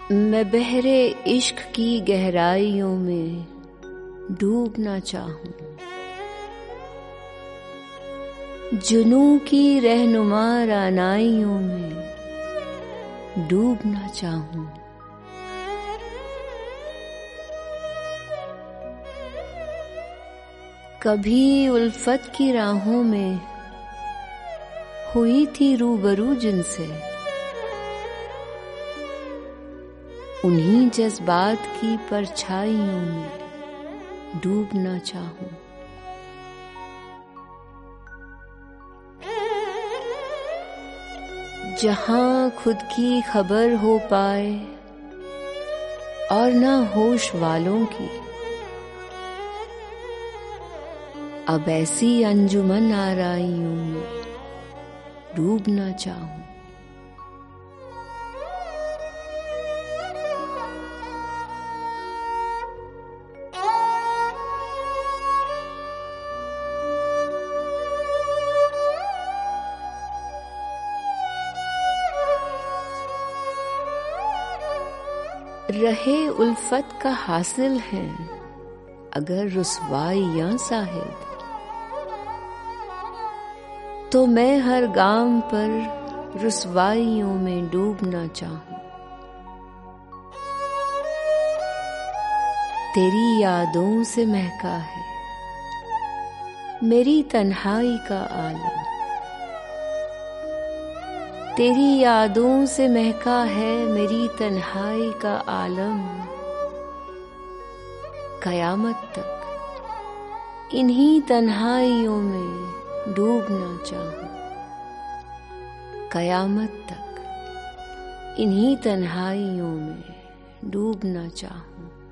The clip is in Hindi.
मैं बहरे इश्क की गहराइयों में डूबना चाहूं, जुनू की रहनुमा रानाइयों में डूबना चाहूं। कभी उल्फत की राहों में हुई थी रूबरू जिनसे, उन्हीं जज्बात की परछाइयों में डूबना चाहूं। जहां खुद की खबर हो पाए और ना होश वालों की, अब ऐसी अंजुमन आराइयों में डूबना चाहूं। रहे उल्फत का हासिल है अगर रुसवाइयां साहिब, तो मैं हर गाम पर रुसवाइयों में डूबना चाहूं। तेरी यादों से महका है मेरी तन्हाई का आलम, तेरी यादों से महका है मेरी तन्हाई का आलम। कयामत तक इन्हीं तन्हाइयों में डूबना चाहूं, कयामत तक इन्हीं तन्हाइयों में डूबना चाहूं।